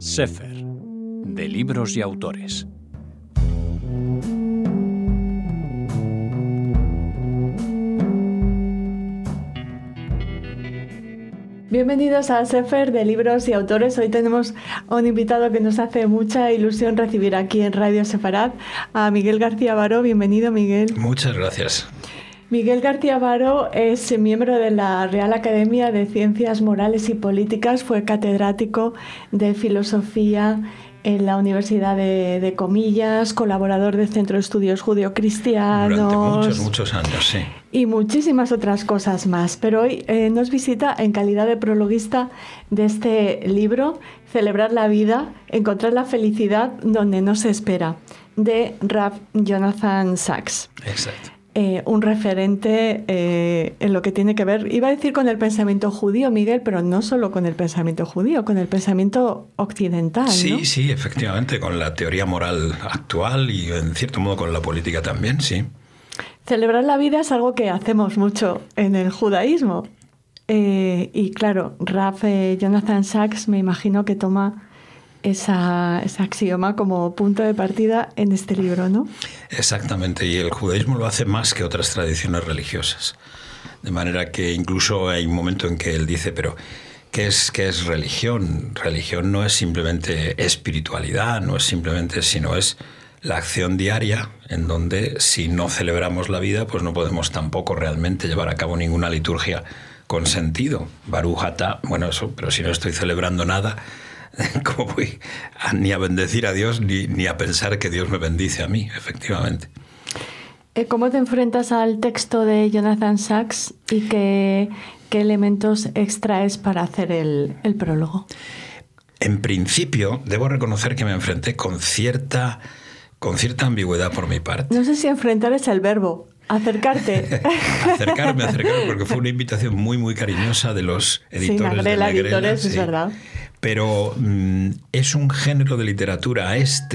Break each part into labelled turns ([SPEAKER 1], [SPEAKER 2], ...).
[SPEAKER 1] Sefer, de libros y autores.
[SPEAKER 2] Bienvenidos a Sefer de libros y autores. Hoy tenemos a un invitado que nos hace mucha ilusión recibir aquí en Radio Sefarad, a Miguel García Baró. Bienvenido, Miguel.
[SPEAKER 3] Muchas gracias.
[SPEAKER 2] Miguel García Baró es miembro de la Real Academia de Ciencias Morales y Políticas, fue catedrático de Filosofía en la Universidad de Comillas, colaborador del Centro de Estudios Judio-Cristianos.
[SPEAKER 3] Durante muchos años, sí.
[SPEAKER 2] Y muchísimas otras cosas más. Pero hoy nos visita en calidad de prologuista de este libro, Celebrar la vida, encontrar la felicidad donde no se espera, de Rav Jonathan Sacks.
[SPEAKER 3] Exacto.
[SPEAKER 2] Un referente en lo que tiene que ver, iba a decir con el pensamiento judío, Miguel, pero no solo con el pensamiento judío, con el pensamiento occidental,
[SPEAKER 3] Sí,
[SPEAKER 2] ¿no?
[SPEAKER 3] Sí, efectivamente, con la teoría moral actual y en cierto modo con la política también, sí.
[SPEAKER 2] Celebrar la vida es algo que hacemos mucho en el judaísmo. Y claro, Rav Jonathan Sacks me imagino que toma ese axioma como punto de partida en este libro, ¿no?
[SPEAKER 3] Exactamente, y el judaísmo lo hace más que otras tradiciones religiosas. De manera que incluso hay un momento en que él dice, pero ¿qué es religión? Religión no es simplemente espiritualidad, no es simplemente, sino es la acción diaria en donde si no celebramos la vida, pues no podemos tampoco realmente llevar a cabo ninguna liturgia con sentido. Baruch atah, bueno, eso, pero si no estoy celebrando nada, ¿cómo voy ni a bendecir a Dios ni a pensar que Dios me bendice a mí, efectivamente?
[SPEAKER 2] ¿Cómo te enfrentas al texto de Jonathan Sacks y qué elementos extraes para hacer el prólogo?
[SPEAKER 3] En principio, debo reconocer que me enfrenté con cierta ambigüedad por mi parte.
[SPEAKER 2] No sé si enfrentar es el verbo. Acercarte.
[SPEAKER 3] Acercarme, porque fue una invitación muy, muy cariñosa de los editores de
[SPEAKER 2] Negrela.
[SPEAKER 3] Editores,
[SPEAKER 2] sí. Es verdad.
[SPEAKER 3] Pero es un género de literatura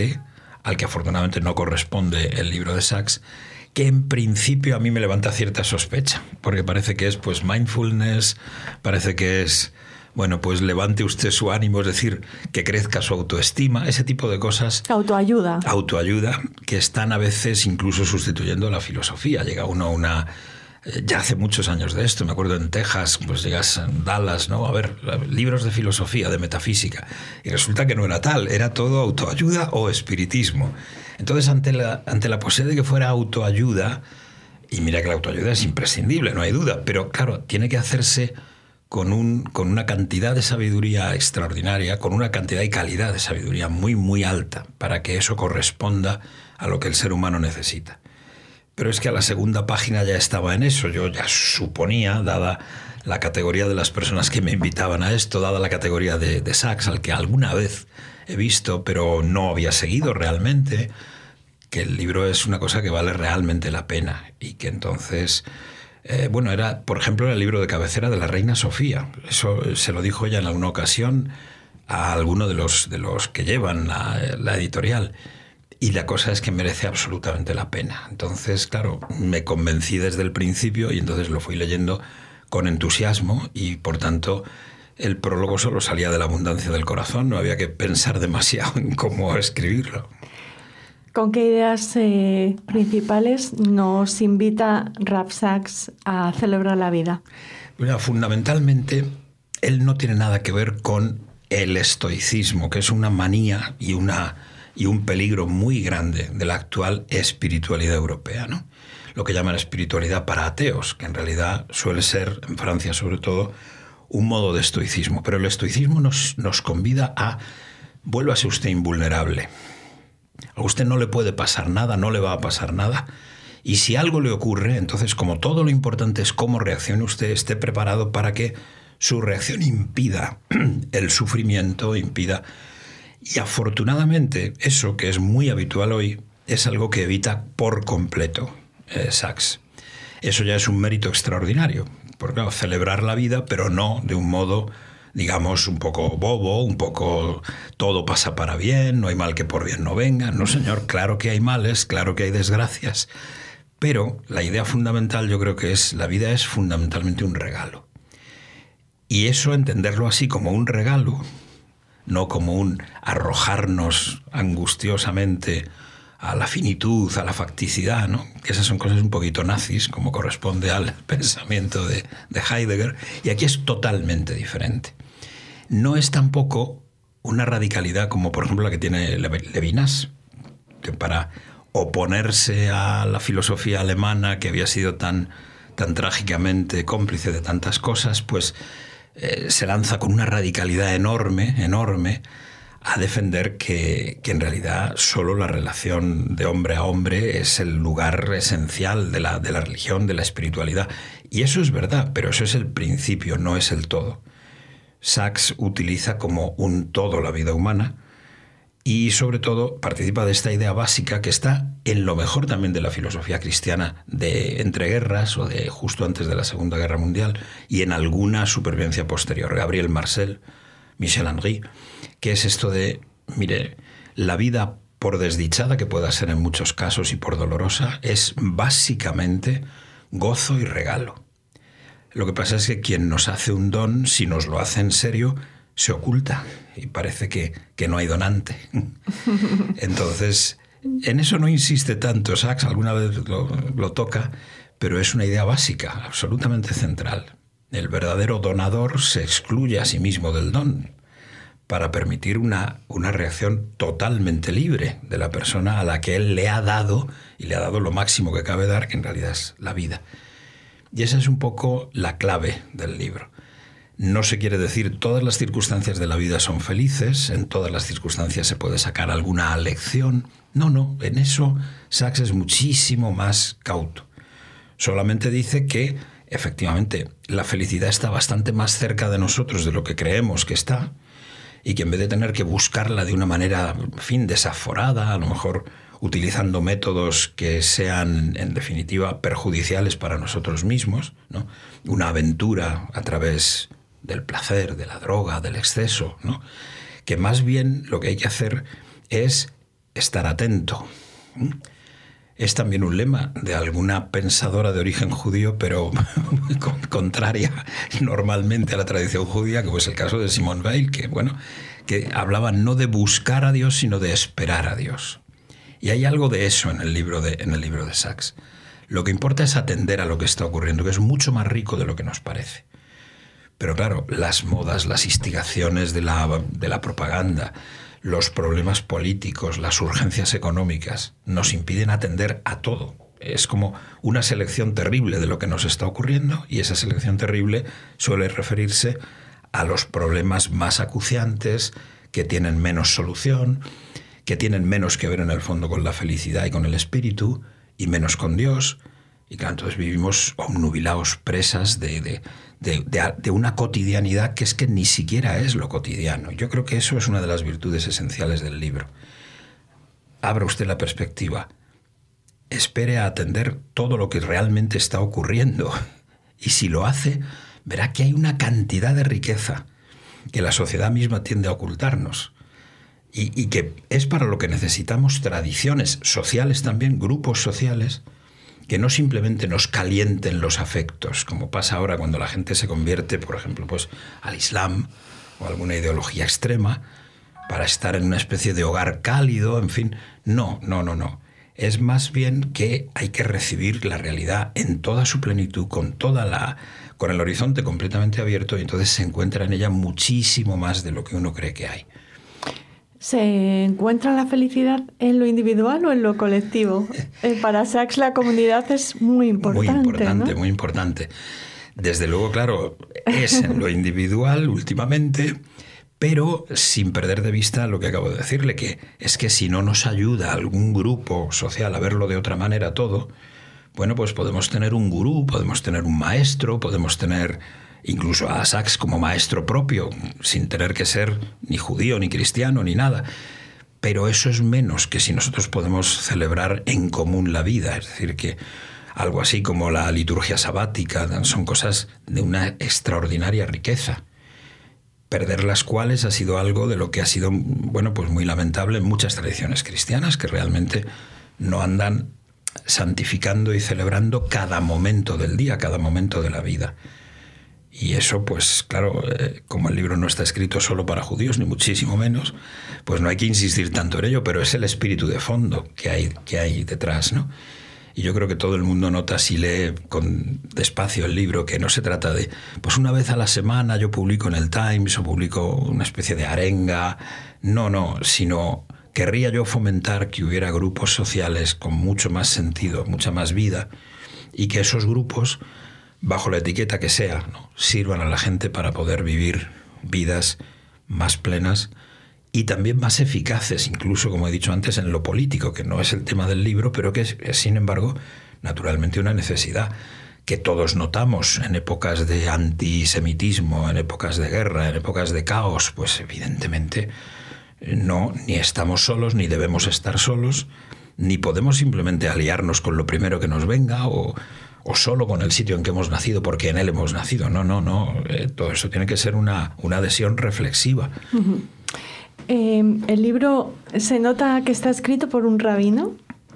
[SPEAKER 3] al que afortunadamente no corresponde el libro de Sacks, que en principio a mí me levanta cierta sospecha, porque parece que es pues mindfulness, parece que es, bueno, pues levante usted su ánimo, es decir, que crezca su autoestima, ese tipo de cosas.
[SPEAKER 2] Autoayuda,
[SPEAKER 3] que están a veces incluso sustituyendo la filosofía. Llega uno a una... Ya hace muchos años de esto, me acuerdo en Texas, pues llegas a Dallas, ¿no? A ver, libros de filosofía, de metafísica. Y resulta que no era tal, era todo autoayuda o espiritismo. Entonces, ante la posibilidad de que fuera autoayuda, y mira que la autoayuda es imprescindible, no hay duda, pero claro, tiene que hacerse con una cantidad de sabiduría extraordinaria, con una cantidad y calidad de sabiduría muy, muy alta, para que eso corresponda a lo que el ser humano necesita. Pero es que a la segunda página ya estaba en eso. Yo ya suponía, dada la categoría de las personas que me invitaban a esto, dada la categoría de Sacks, al que alguna vez he visto, pero no había seguido realmente, que el libro es una cosa que vale realmente la pena y que entonces... era, por ejemplo, el libro de cabecera de la reina Sofía. Eso se lo dijo ella en alguna ocasión a alguno de los que llevan la editorial. Y la cosa es que merece absolutamente la pena. Entonces, claro, me convencí desde el principio y entonces lo fui leyendo con entusiasmo y, por tanto, el prólogo solo salía de la abundancia del corazón. No había que pensar demasiado en cómo escribirlo.
[SPEAKER 2] ¿Con qué ideas principales nos invita Rav Sacks a celebrar la vida?
[SPEAKER 3] Bueno, fundamentalmente, él no tiene nada que ver con el estoicismo, que es una manía y un peligro muy grande de la actual espiritualidad europea, ¿no? Lo que llaman espiritualidad para ateos, que en realidad suele ser, en Francia sobre todo, un modo de estoicismo. Pero el estoicismo nos convida a vuélvase usted invulnerable. A usted no le puede pasar nada, no le va a pasar nada. Y si algo le ocurre, entonces como todo lo importante es cómo reaccione usted, esté preparado para que su reacción impida el sufrimiento, Y afortunadamente eso, que es muy habitual hoy, es algo que evita por completo Sacks. Eso ya es un mérito extraordinario. Porque claro, celebrar la vida, pero no de un modo... digamos, un poco bobo, un poco todo pasa para bien, no hay mal que por bien no venga. No, señor, claro que hay males, claro que hay desgracias. Pero la idea fundamental yo creo que es, la vida es fundamentalmente un regalo. Y eso, entenderlo así como un regalo, no como un arrojarnos angustiosamente a la finitud, a la facticidad, ¿no? Que esas son cosas un poquito nazis, como corresponde al pensamiento de Heidegger, y aquí es totalmente diferente. No es tampoco una radicalidad como, por ejemplo, la que tiene Levinas, que para oponerse a la filosofía alemana, que había sido tan trágicamente cómplice de tantas cosas, pues se lanza con una radicalidad enorme, a defender que en realidad solo la relación de hombre a hombre es el lugar esencial de la religión, de la espiritualidad. Y eso es verdad, pero eso es el principio, no es el todo. Sachs utiliza como un todo la vida humana y sobre todo participa de esta idea básica que está en lo mejor también de la filosofía cristiana de entreguerras o de justo antes de la Segunda Guerra Mundial y en alguna supervivencia posterior. Gabriel Marcel, Michel Henry, que es esto de, mire, la vida, por desdichada que pueda ser en muchos casos y por dolorosa, es básicamente gozo y regalo. Lo que pasa es que quien nos hace un don, si nos lo hace en serio, se oculta y parece que no hay donante. Entonces, en eso no insiste tanto Sachs, alguna vez lo toca, pero es una idea básica, absolutamente central. El verdadero donador se excluye a sí mismo del don para permitir una reacción totalmente libre de la persona a la que él le ha dado, y le ha dado lo máximo que cabe dar, que en realidad es la vida. Y esa es un poco la clave del libro. No se quiere decir todas las circunstancias de la vida son felices, en todas las circunstancias se puede sacar alguna lección. No, en eso Sachs es muchísimo más cauto. Solamente dice que, efectivamente, la felicidad está bastante más cerca de nosotros de lo que creemos que está, y que en vez de tener que buscarla de una manera, en fin, desaforada, a lo mejor utilizando métodos que sean, en definitiva, perjudiciales para nosotros mismos, ¿no? Una aventura a través del placer, de la droga, del exceso, ¿no? Que más bien lo que hay que hacer es estar atento. Es también un lema de alguna pensadora de origen judío, pero contraria normalmente a la tradición judía, como es el caso de Simone Weil, que hablaba no de buscar a Dios, sino de esperar a Dios. Y hay algo de eso en el libro de Sachs. Lo que importa es atender a lo que está ocurriendo, que es mucho más rico de lo que nos parece. Pero claro, las modas, las instigaciones de la propaganda, los problemas políticos, las urgencias económicas, nos impiden atender a todo. Es como una selección terrible de lo que nos está ocurriendo, y esa selección terrible suele referirse a los problemas más acuciantes, que tienen menos solución, que tienen menos que ver en el fondo con la felicidad y con el espíritu, y menos con Dios. Y claro, entonces vivimos obnubilados, presas de una cotidianidad que es que ni siquiera es lo cotidiano. Yo creo que eso es una de las virtudes esenciales del libro. Abra usted la perspectiva. Espere a atender todo lo que realmente está ocurriendo. Y si lo hace, verá que hay una cantidad de riqueza que la sociedad misma tiende a ocultarnos. Y que es para lo que necesitamos tradiciones sociales también, grupos sociales, que no simplemente nos calienten los afectos, como pasa ahora cuando la gente se convierte, por ejemplo, pues, al Islam o a alguna ideología extrema, para estar en una especie de hogar cálido, en fin. No. Es más bien que hay que recibir la realidad en toda su plenitud, con el horizonte completamente abierto, y entonces se encuentra en ella muchísimo más de lo que uno cree que hay.
[SPEAKER 2] ¿Se encuentra la felicidad en lo individual o en lo colectivo? Para Sachs la comunidad es muy importante,
[SPEAKER 3] Muy importante. Desde luego, claro, es en lo individual últimamente, pero sin perder de vista lo que acabo de decirle, que es que si no nos ayuda algún grupo social a verlo de otra manera todo, bueno, pues podemos tener un gurú, podemos tener un maestro, podemos tener incluso a Sachs como maestro propio, sin tener que ser ni judío, ni cristiano, ni nada. Pero eso es menos que si nosotros podemos celebrar en común la vida. Es decir, que algo así como la liturgia sabática son cosas de una extraordinaria riqueza, perder las cuales ha sido algo de lo que ha sido, bueno, pues muy lamentable en muchas tradiciones cristianas, que realmente no andan santificando y celebrando cada momento del día, cada momento de la vida. Y eso, pues claro, como el libro no está escrito solo para judíos, ni muchísimo menos, pues no hay que insistir tanto en ello, pero es el espíritu de fondo que hay detrás, ¿no? Y yo creo que todo el mundo nota, si lee con despacio el libro, que no se trata de, pues una vez a la semana yo publico en el Times o publico una especie de arenga. No, sino querría yo fomentar que hubiera grupos sociales con mucho más sentido, mucha más vida, y que esos grupos, bajo la etiqueta que sea, ¿no?, sirvan a la gente para poder vivir vidas más plenas y también más eficaces, incluso, como he dicho antes, en lo político, que no es el tema del libro, pero que es, sin embargo, naturalmente una necesidad que todos notamos en épocas de antisemitismo, en épocas de guerra, en épocas de caos. Pues evidentemente no, ni estamos solos, ni debemos estar solos, ni podemos simplemente aliarnos con lo primero que nos venga o solo con el sitio en que hemos nacido porque en él hemos nacido. No. Todo eso tiene que ser una adhesión reflexiva.
[SPEAKER 2] Uh-huh. ¿El libro se nota que está escrito por un rabino?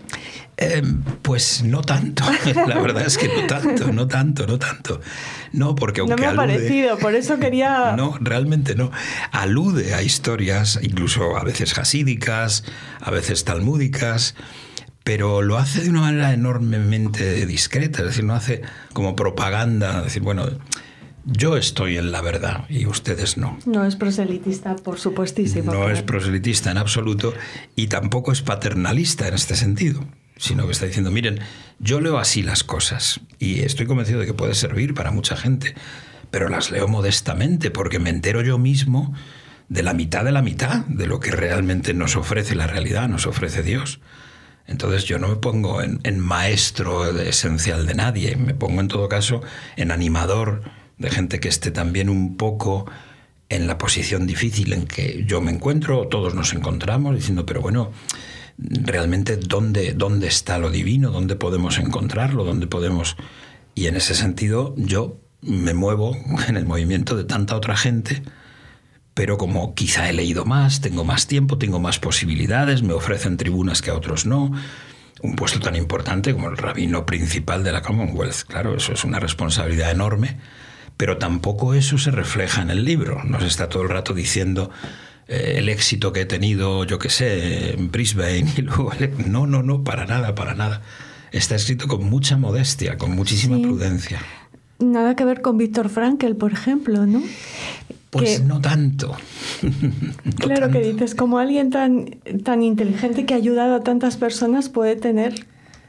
[SPEAKER 3] Pues no tanto. La verdad es que no tanto. No, porque aunque
[SPEAKER 2] no me ha parecido, por eso quería...
[SPEAKER 3] No, realmente no. Alude a historias, incluso a veces hasídicas, a veces talmúdicas, pero lo hace de una manera enormemente discreta, es decir, no hace como propaganda, es decir, bueno, yo estoy en la verdad y ustedes no.
[SPEAKER 2] No es proselitista, por supuestísimo.
[SPEAKER 3] No es proselitista en absoluto y tampoco es paternalista en este sentido, sino que está diciendo, miren, yo leo así las cosas y estoy convencido de que puede servir para mucha gente, pero las leo modestamente porque me entero yo mismo de la mitad de lo que realmente nos ofrece la realidad, nos ofrece Dios. Entonces yo no me pongo en maestro esencial de nadie, me pongo en todo caso en animador de gente que esté también un poco en la posición difícil en que yo me encuentro, o todos nos encontramos, diciendo, pero bueno, realmente ¿dónde está lo divino? ¿Dónde podemos encontrarlo? ¿Dónde podemos...? Y en ese sentido yo me muevo en el movimiento de tanta otra gente, pero como quizá he leído más, tengo más tiempo, tengo más posibilidades, me ofrecen tribunas que a otros no, un puesto tan importante como el rabino principal de la Commonwealth, claro, eso es una responsabilidad enorme, pero tampoco eso se refleja en el libro, nos está todo el rato diciendo el éxito que he tenido, yo qué sé, en Brisbane, y luego... No, para nada. Está escrito con mucha modestia, con muchísima prudencia.
[SPEAKER 2] Nada que ver con Víctor Frankl, por ejemplo, ¿no?
[SPEAKER 3] Pues no tanto.
[SPEAKER 2] Claro, que dices, como alguien tan inteligente que ha ayudado a tantas personas puede tener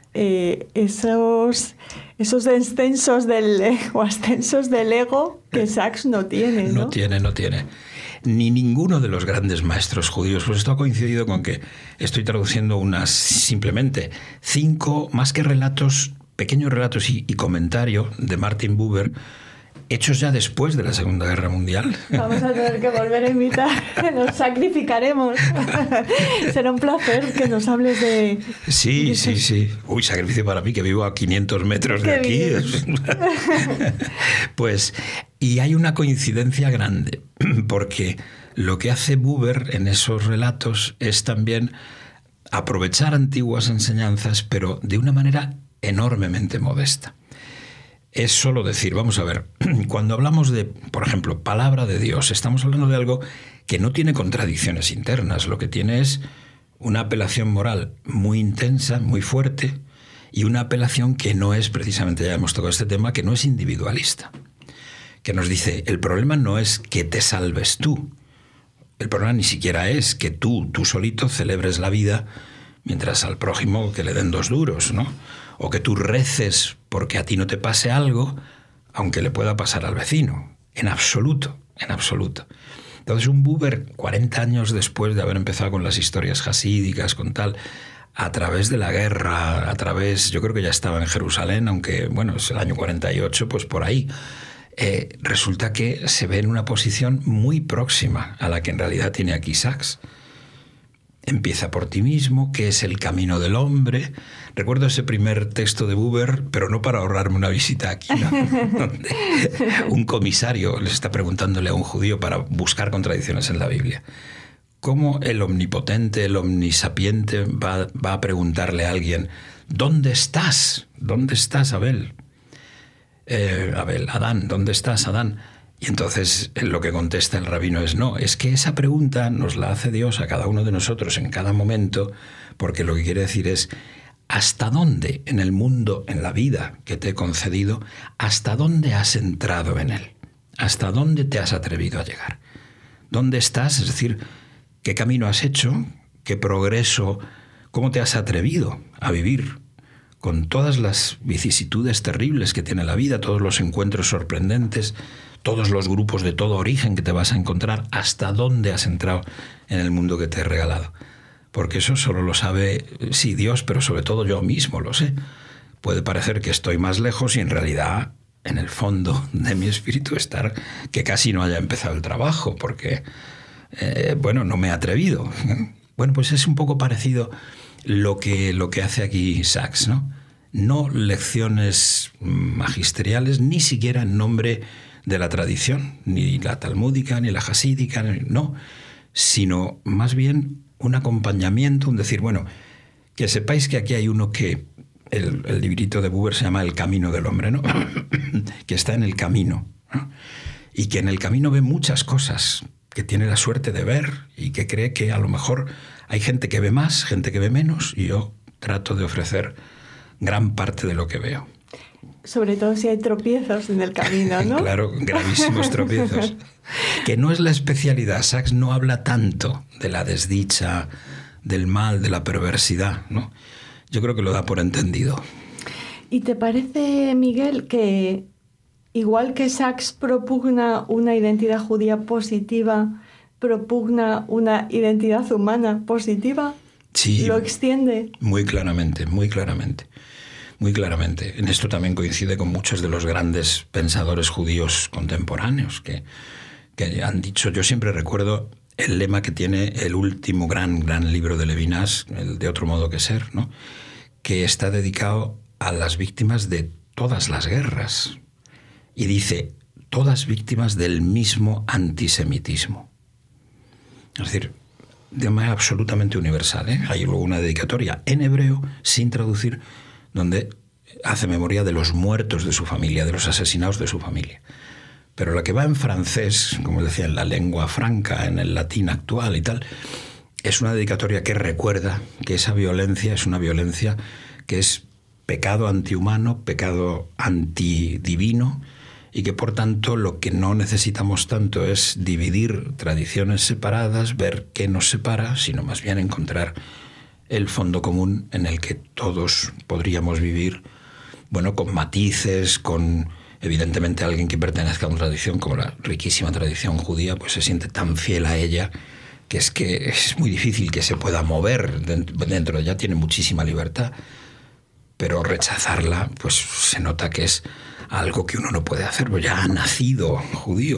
[SPEAKER 2] esos ascensos del ego que Sacks no tiene, ¿no?
[SPEAKER 3] No tiene. Ni ninguno de los grandes maestros judíos. Pues esto ha coincidido con que estoy traduciendo simplemente 5, más que relatos, pequeños relatos y comentario de Martin Buber, hechos ya después de la Segunda Guerra Mundial.
[SPEAKER 2] Vamos a tener que volver a invitar, nos sacrificaremos. Será un placer que nos hables de...
[SPEAKER 3] Sí. Uy, sacrificio para mí, que vivo a 500 metros de aquí. Pues, y hay una coincidencia grande, porque lo que hace Buber en esos relatos es también aprovechar antiguas enseñanzas, pero de una manera enormemente modesta. Es solo decir, vamos a ver, cuando hablamos de, por ejemplo, palabra de Dios, estamos hablando de algo que no tiene contradicciones internas, lo que tiene es una apelación moral muy intensa, muy fuerte, y una apelación que no es, precisamente ya hemos tocado este tema, que no es individualista, que nos dice, el problema no es que te salves tú, el problema ni siquiera es que tú solito celebres la vida, mientras al prójimo que le den 2 duros, ¿no? O que tú reces porque a ti no te pase algo, aunque le pueda pasar al vecino. En absoluto. Entonces un Buber, 40 años después de haber empezado con las historias hasídicas, con tal, a través de la guerra, yo creo que ya estaba en Jerusalén, aunque, bueno, es el año 48, pues por ahí, resulta que se ve en una posición muy próxima a la que en realidad tiene aquí Sacks. Empieza por ti mismo, que es el camino del hombre. Recuerdo ese primer texto de Buber, pero no para ahorrarme una visita aquí, ¿no? Donde un comisario les está preguntándole a un judío para buscar contradicciones en la Biblia. ¿Cómo el omnipotente, el omnisapiente va a preguntarle a alguien, ¿dónde estás? ¿Dónde estás, Abel? Abel, Adán, ¿dónde estás, Adán? Y entonces lo que contesta el rabino es no, es que esa pregunta nos la hace Dios a cada uno de nosotros en cada momento, porque lo que quiere decir es ¿hasta dónde en el mundo, en la vida que te he concedido, hasta dónde has entrado en él? ¿Hasta dónde te has atrevido a llegar? ¿Dónde estás? Es decir, ¿qué camino has hecho? ¿Qué progreso? ¿Cómo te has atrevido a vivir con todas las vicisitudes terribles que tiene la vida, todos los encuentros sorprendentes, todos los grupos de todo origen que te vas a encontrar? ¿Hasta dónde has entrado en el mundo que te he regalado? Porque eso solo lo sabe, sí, Dios, pero sobre todo yo mismo lo sé. Puede parecer que estoy más lejos y en realidad, en el fondo de mi espíritu, estar que casi no haya empezado el trabajo, porque, no me he atrevido. Bueno, pues es un poco parecido lo que hace aquí Sacks, ¿no? No lecciones magisteriales, ni siquiera en nombre de la tradición, ni la talmúdica, ni la jasídica, no, sino más bien un acompañamiento, un decir, bueno, que sepáis que aquí hay uno que, el librito de Buber se llama El camino del hombre, ¿no? Que está en el camino, ¿no? Y que en el camino ve muchas cosas, que tiene la suerte de ver y que cree que a lo mejor hay gente que ve más, gente que ve menos, y yo trato de ofrecer gran parte de lo que veo.
[SPEAKER 2] Sobre todo si hay tropiezos en el camino, ¿no?
[SPEAKER 3] Claro, gravísimos tropiezos. Que no es la especialidad. Sacks no habla tanto de la desdicha, del mal, de la perversidad, ¿no? Yo creo que lo da por entendido.
[SPEAKER 2] ¿Y te parece, Miguel, que igual que Sacks propugna una identidad judía positiva, propugna una identidad humana positiva?
[SPEAKER 3] Sí.
[SPEAKER 2] ¿Lo extiende?
[SPEAKER 3] Muy claramente, muy claramente. Muy claramente. En esto también coincide con muchos de los grandes pensadores judíos contemporáneos que han dicho. Yo siempre recuerdo el lema que tiene el último gran libro de Levinas, el De otro modo que ser, ¿no? Que está dedicado a las víctimas de todas las guerras. Y dice, todas víctimas del mismo antisemitismo. Es decir, de manera absolutamente universal, ¿eh? Hay luego una dedicatoria en hebreo, sin traducir, donde hace memoria de los muertos de su familia, de los asesinados de su familia. Pero la que va en francés, como decía, en la lengua franca, en el latín actual y tal, es una dedicatoria que recuerda que esa violencia es una violencia que es pecado antihumano, pecado antidivino, y que por tanto lo que no necesitamos tanto es dividir tradiciones separadas, ver qué nos separa, sino más bien encontrar el fondo común en el que todos podríamos vivir, bueno, con matices, con evidentemente alguien que pertenezca a una tradición como la riquísima tradición judía, pues se siente tan fiel a ella que es muy difícil que se pueda mover dentro de ella, tiene muchísima libertad, pero rechazarla, pues se nota que es algo que uno no puede hacer, pues ya ha nacido judío.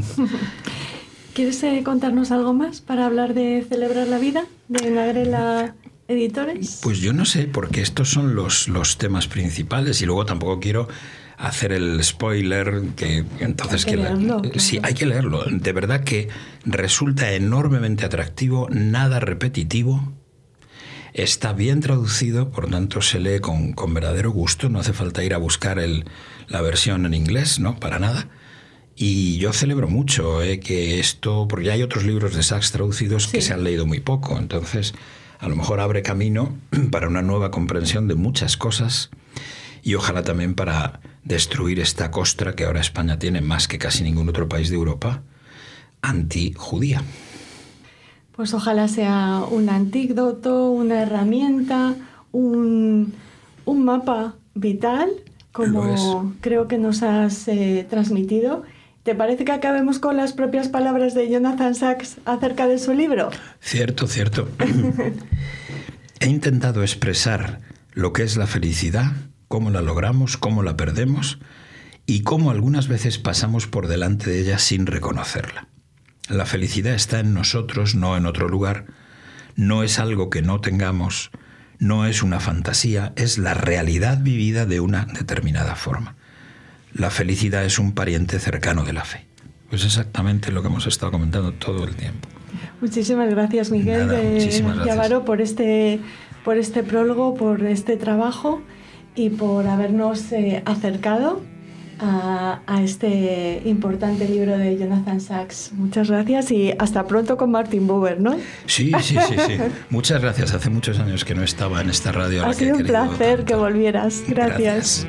[SPEAKER 2] ¿Quieres contarnos algo más para hablar de Celebrar la vida, de Nagrela Editores?
[SPEAKER 3] Pues yo no sé, porque estos son los temas principales y luego tampoco quiero hacer el spoiler, que entonces
[SPEAKER 2] hay que leerlo, claro.
[SPEAKER 3] Sí, hay que leerlo. De verdad que resulta enormemente atractivo, nada repetitivo, está bien traducido, por tanto se lee con verdadero gusto, no hace falta ir a buscar la versión en inglés, no, para nada. Y yo celebro mucho que esto, porque ya hay otros libros de Sacks traducidos que se han leído muy poco, entonces a lo mejor abre camino para una nueva comprensión de muchas cosas y ojalá también para destruir esta costra que ahora España tiene más que casi ningún otro país de Europa, antijudía.
[SPEAKER 2] Pues ojalá sea un antídoto, una herramienta, un mapa vital, como creo que nos has transmitido. ¿Te parece que acabemos con las propias palabras de Jonathan Sacks acerca de su libro?
[SPEAKER 3] Cierto, cierto. He intentado expresar lo que es la felicidad, cómo la logramos, cómo la perdemos y cómo algunas veces pasamos por delante de ella sin reconocerla. La felicidad está en nosotros, no en otro lugar. No es algo que no tengamos, no es una fantasía, es la realidad vivida de una determinada forma. La felicidad es un pariente cercano de la fe. Pues exactamente lo que hemos estado comentando todo el tiempo.
[SPEAKER 2] Muchísimas gracias, Miguel Llavaro, por este prólogo, por este trabajo y por habernos acercado a este importante libro de Jonathan Sacks. Muchas gracias y hasta pronto con Martin Buber, ¿no?
[SPEAKER 3] Sí. Muchas gracias. Hace muchos años que no estaba en esta radio.
[SPEAKER 2] Ha sido un placer que volvieras. Gracias.